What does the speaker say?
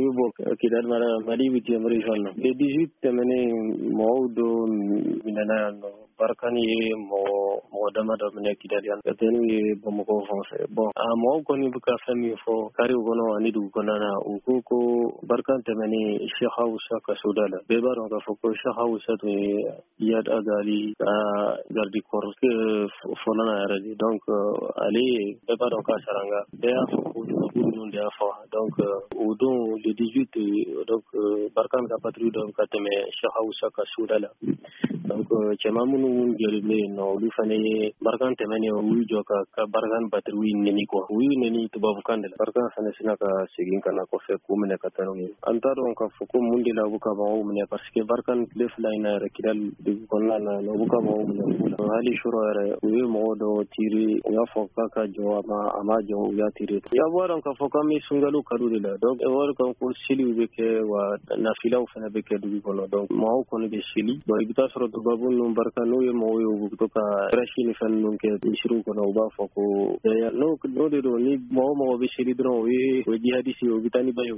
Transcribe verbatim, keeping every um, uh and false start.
bɛ bɔ Kidal mara Mali huitième région na le dix-huit tɛmɛnen mɔgɔw dɔ minɛna yan nɔ Barkan ye mɔgɔ mɔgɔ dama dɔ minɛ Kidal yan ka taa n'u ye Bamakɔ fan fɛ bon a mɔgɔw kɔni bɛ ka fɛn min fɔ kariw kɔnɔ ani dugu kɔnɔna na u ko ko Barkan tɛmɛnen Cheikh Hawusa ka soda la bɛɛ b'a dɔn k'a fɔ ko Cheikh Hawusa tun ye Iyad Agali ka garde corps fɔlɔ na yɛrɛ de donc ale bɛɛ b'a dɔn k'a sara nka bɛɛ y'a fɔ ko tubabu ninnu de y'a fɔ donc o don le dix-huit donc Barkan ka patrouille dɔ ka tɛmɛ Cheikh Hawusa ka soda la donc cɛman minnu jɔlen yen nɔ olu fana ye Barkan tɛmɛnen u y'u jɔ ka ka Barkan patrouille neni quoi u y'u neni tubabukan de la Barkan fana sina ka segin ka na kɔfɛ k'u minɛ ka taa n'u ye an t'a dɔn k'a fɔ ko mun de la u bɛ ka mɔgɔw minɛ parce que Barkan tile fila in na yɛrɛ Kidal dugu kɔnɔna na u bɛ ka mɔgɔw minɛ fu la hali sura yɛrɛ u ye mɔgɔ dɔ tirer u y'a fɔ k'a ka jɔ a ma a ma jɔ u y'a tirer i y'a bɔ dɔn k'a fɔ k'an bɛ sunkalo kalo de la donc o yɔrɔ kan ko seliw bɛ kɛ wa nafilaw fana bɛ kɛ dugu kɔnɔ donc mɔgɔw kɔni bɛ seli bon i bɛ taa sɔrɔ tubabu ninnu Barkan n'u ye mɔgɔw ye u bɛ to ka crèche ni fɛn ninnu kɛ misiriw kɔnɔ u b'a fɔ ko n'o n'o de don ni mɔgɔ mɔgɔ bɛ seli dɔrɔn o ye o ye jihadiste ye o bɛ taa ni ba ye